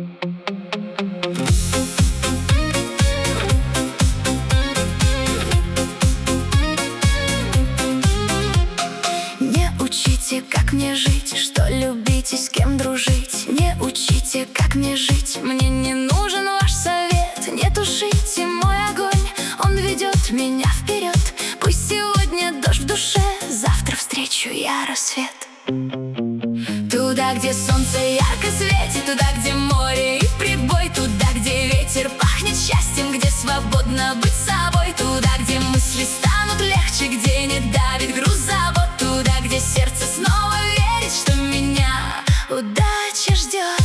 Не учите, как мне жить, что любить и с кем дружить. Не учите, как мне жить, мне не нужен ваш совет. Не тушите мой огонь, он ведет меня вперед. Пусть сегодня дождь в душе, завтра встречу я рассвет. Туда, где солнце ярко светит, туда, где море и прибой, туда, где ветер пахнет счастьем, где свободно быть собой. Туда, где мысли станут легче, где не давит груз забот. Туда, где сердце снова верит, что меня удача ждет.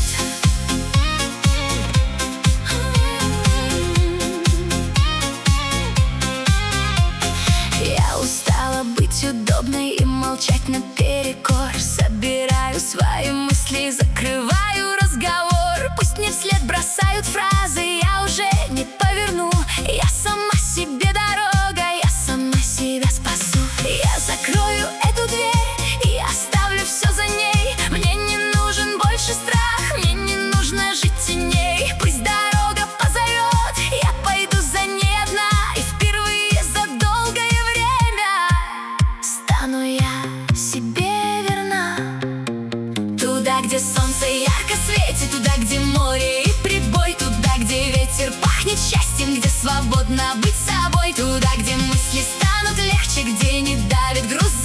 Я устала быть удобной и молчать наперекор. Собираю свои мысли, закрываю разговор. Пусть мне вслед бросают фразы, я уже не поверну. Я сама себе дорога, я сама себя спасу. Я закрою эту дверь и оставлю все за ней. Мне не нужен больше страх, мне не нужно жить теней. Пусть дорога позовет, я пойду за ней одна. И впервые за долгое время стану я себе верна. Туда, где солнце ярко светит, туда, где море и прибой, туда, где ветер пахнет счастьем, где свободно быть собой. Туда, где мысли станут легче, где не давит груз